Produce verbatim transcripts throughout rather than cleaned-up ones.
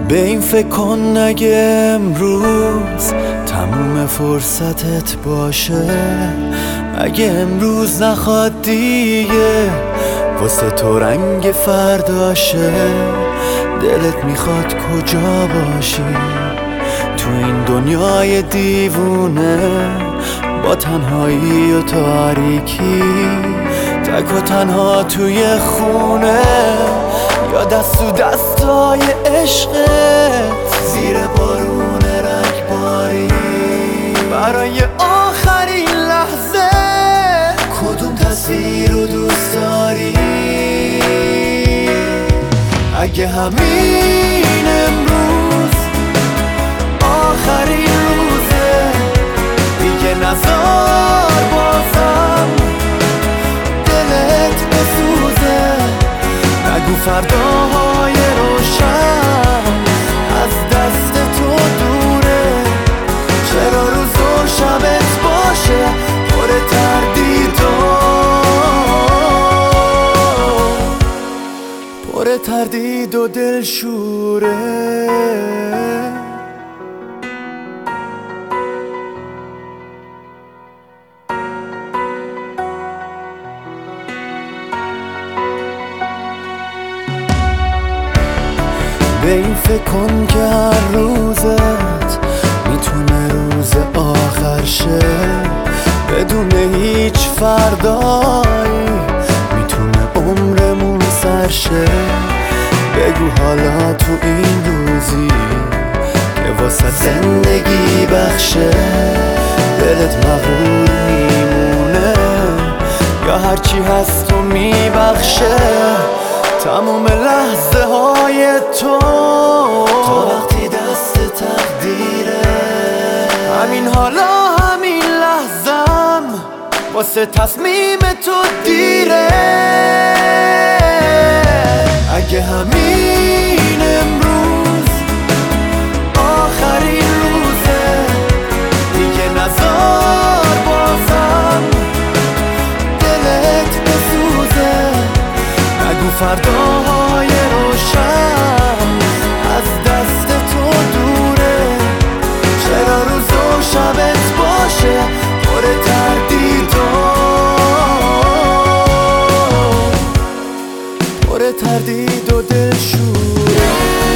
به این فکر کن اگه امروز تموم فرصتت باشه، اگه امروز نخواد دیگه واسه تو رنگ فرداشه، دلت میخواد کجا باشی تو این دنیای دیوونه، با تنهایی و تاریکی، تک و تنها توی خونه، یا دست و دستای عشقت زیر بارون رگباری. برای آخرین لحظه کدوم تصویر رو دوست داری؟ اگه همین امروز آخرین روزه، دیگه نذار بازم دلت بسوزه. نگو فرداهای روشن از دست تو دوره، چرا روز و شبت باشه پر تردید و پر تردید و دلشوره. به این فکر کن که هر روزت میتونه روز آخر شه، بدون هیچ فردایی میتونه عمرمون سر شه. بگو حالا تو این روزی که واسه زندگی بخشه، دلت مغرور میمونه یا هرچی هست و میبخشه؟ تموم لحظه های تو تا وقتی دست تقدیره، همین حالا همین لحظم واسه تصمیم تو دیره. اگه همین امروز آخرین روزه، دیگه نذار بازم دلت بسوزه. نگو فرداهای روشن از دست تو دوره، چرا روز و شبت باشه پر تردید و پر تردید و دلشوره.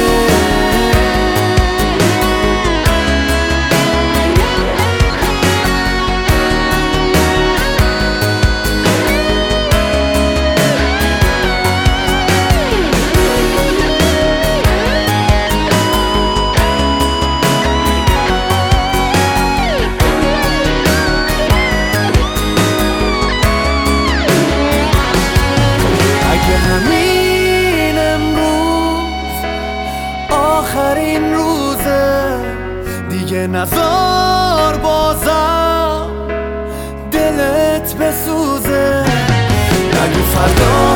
همین امروز آخرین روزه، دیگه نذار بازم دلت بسوزه. نگو فردا